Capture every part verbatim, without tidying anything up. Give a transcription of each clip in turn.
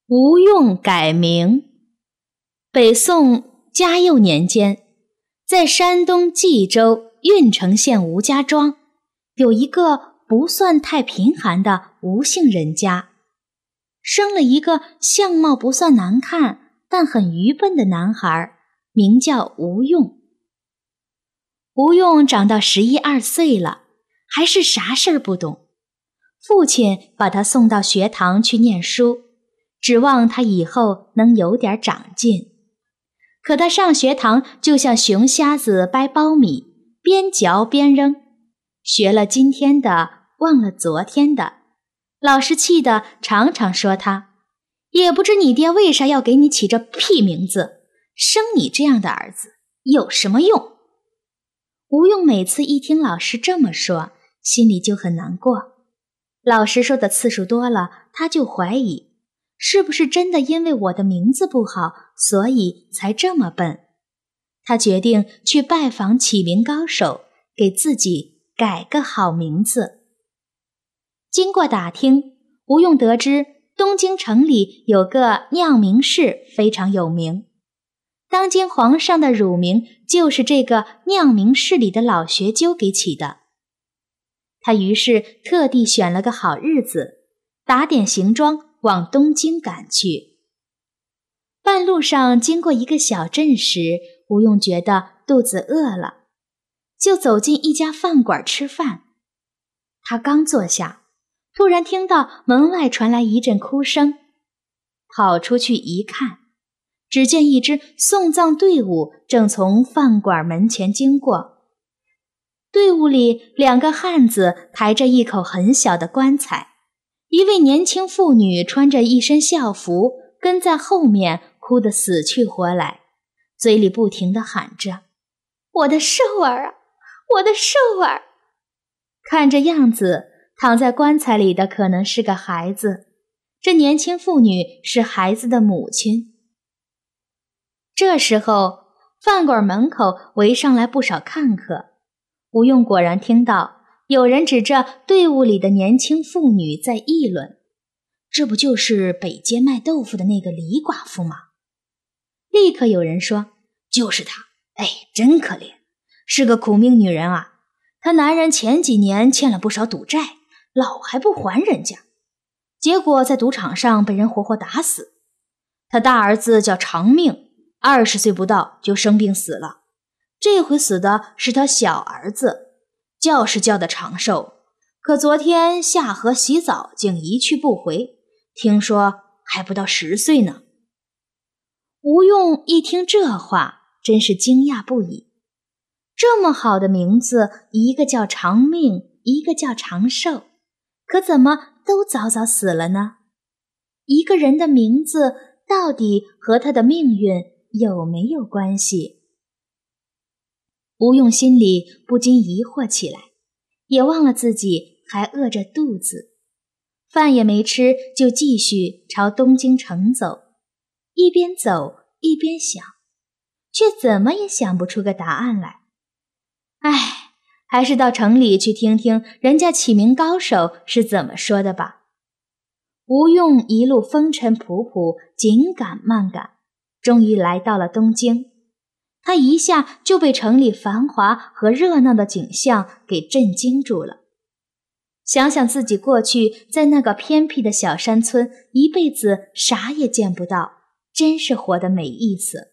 吴用改名。北宋嘉佑年间，在山东济州郓城县吴家庄，有一个不算太贫寒的吴姓人家，生了一个相貌不算难看，但很愚笨的男孩，名叫吴用。吴用长到十一二岁了，还是啥事儿不懂。父亲把他送到学堂去念书，指望他以后能有点长进。可他上学堂就像熊瞎子掰苞米，边嚼边扔，学了今天的，忘了昨天的。老师气得常常说他，也不知你爹为啥要给你起这屁名字，生你这样的儿子有什么用？吴用每次一听老师这么说，心里就很难过。老师说的次数多了，他就怀疑，是不是真的因为我的名字不好，所以才这么笨？他决定去拜访起名高手，给自己改个好名字。经过打听，吴用得知东京城里有个酿名士非常有名，当今皇上的乳名就是这个酿名士里的老学究给起的。他于是特地选了个好日子，打点行装往东京赶去。半路上经过一个小镇时，吴用觉得肚子饿了，就走进一家饭馆吃饭。他刚坐下，突然听到门外传来一阵哭声，跑出去一看，只见一支送葬队伍正从饭馆门前经过。队伍里两个汉子抬着一口很小的棺材，一位年轻妇女穿着一身校服跟在后面，哭得死去活来，嘴里不停地喊着，我的寿儿啊，我的寿儿。看这样子，躺在棺材里的可能是个孩子，这年轻妇女是孩子的母亲。这时候饭馆门口围上来不少看客，吴用果然听到有人指着队伍里的年轻妇女在议论，这不就是北街卖豆腐的那个李寡妇吗？立刻有人说，就是她，哎，真可怜，是个苦命女人啊，她男人前几年欠了不少赌债，老还不还人家，结果在赌场上被人活活打死。她大儿子叫长命，二十岁不到就生病死了，这回死的是他小儿子，叫是叫的长寿，可昨天下河洗澡竟一去不回，听说还不到十岁呢。吴用一听这话，真是惊讶不已。这么好的名字，一个叫长命，一个叫长寿，可怎么都早早死了呢？一个人的名字到底和他的命运有没有关系？吴用心里不禁疑惑起来，也忘了自己还饿着肚子，饭也没吃，就继续朝东京城走。一边走一边想，却怎么也想不出个答案来。唉，还是到城里去听听人家起名高手是怎么说的吧。吴用一路风尘仆仆，紧赶慢赶，终于来到了东京。他一下就被城里繁华和热闹的景象给震惊住了。想想自己过去在那个偏僻的小山村，一辈子啥也见不到，真是活得没意思。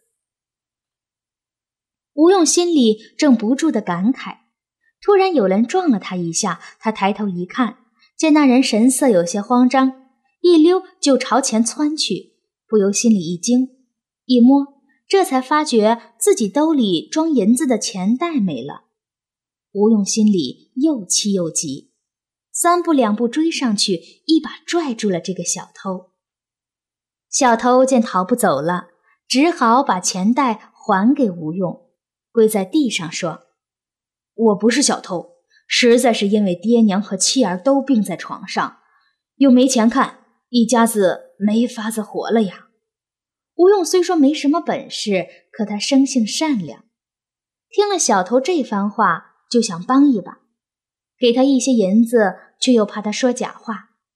吴用心里正不住地感慨，突然有人撞了他一下，他抬头一看，见那人神色有些慌张，一溜就朝前窜去，不由心里一惊，一摸，这才发觉自己兜里装银子的钱袋没了。吴用心里又气又急，三步两步追上去，一把拽住了这个小偷。小偷见逃不走了，只好把钱袋还给吴用，跪在地上说，我不是小偷，实在是因为爹娘和妻儿都病在床上，又没钱看，一家子没法子活了呀。吴用虽说没什么本事，可他生性善良，听了小偷这番话，就想帮一把，给他一些银子，却又怕他说假话，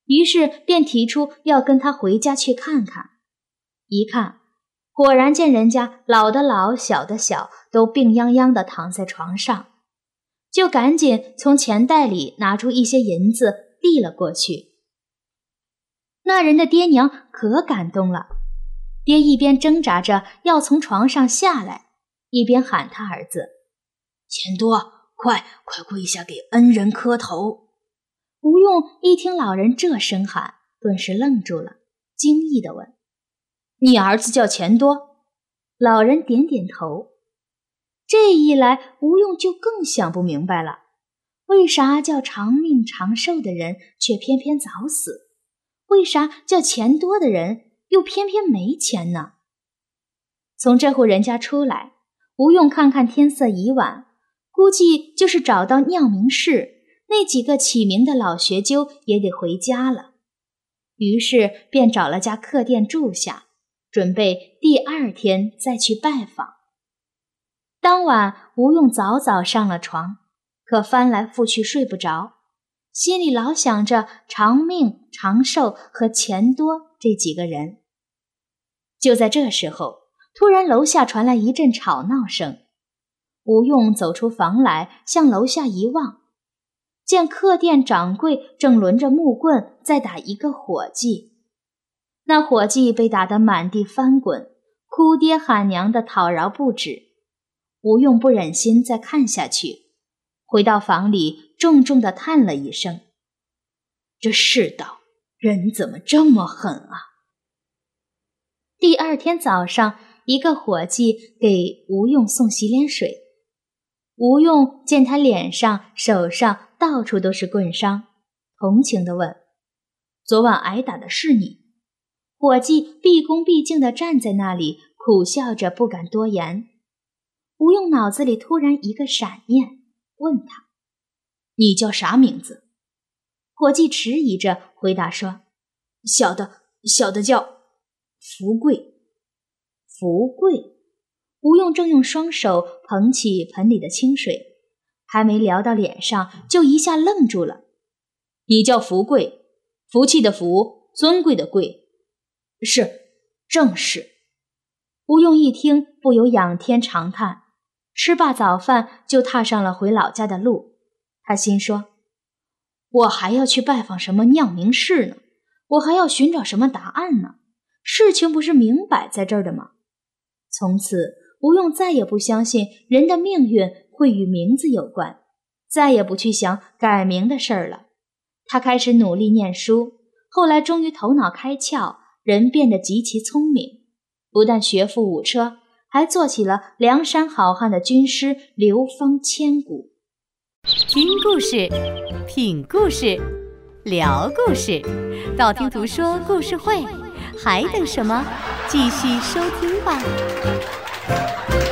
于是便提出要跟他回家去看看。一看，果然见人家老的老，小的小，都病殃殃地躺在床上，就赶紧从钱袋里拿出一些银子递了过去。那人的爹娘可感动了，爹一边挣扎着要从床上下来，一边喊他儿子：钱多，快快跪下给恩人磕头。吴用一听老人这声喊，顿时愣住了，惊异地问：你儿子叫钱多？老人点点头。这一来，吴用就更想不明白了，为啥叫长命长寿的人却偏偏早死？为啥叫钱多的人又偏偏没钱呢？从这户人家出来，吴用看看天色已晚，估计就是找到酿明室，那几个起名的老学究也得回家了。于是便找了家客店住下，准备第二天再去拜访。当晚，吴用早早上了床，可翻来覆去睡不着，心里老想着长命、长寿和钱多这几个人。就在这时候，突然楼下传来一阵吵闹声。吴用走出房来，向楼下一望，见客店掌柜正抡着木棍在打一个伙计。那伙计被打得满地翻滚，哭爹喊娘的讨饶不止。吴用不忍心再看下去，回到房里重重地叹了一声：这世道，人怎么这么狠啊！第二天早上，一个伙计给吴用送洗脸水。吴用见他脸上、手上到处都是棍伤，同情地问：昨晚挨打的是你？伙计毕恭毕敬地站在那里，苦笑着不敢多言。吴用脑子里突然一个闪念，问他：你叫啥名字？伙计迟疑着回答说：小的小的叫福贵。福贵。吴用正用双手捧起盆里的清水，还没撩到脸上，就一下愣住了。你叫福贵？福气的福，尊贵的贵。是，正是。吴用一听，不由仰天长叹，吃罢早饭就踏上了回老家的路。他心说：我还要去拜访什么酿明室呢？我还要寻找什么答案呢？事情不是明摆在这儿的吗？从此吴用再也不相信人的命运会与名字有关，再也不去想改名的事儿了。他开始努力念书，后来终于头脑开窍，人变得极其聪明，不但学富五车，还做起了梁山好汉的军师，流芳千古。 听故事，品故事，聊故事，道听途说故事会，还等什么？继续收听吧。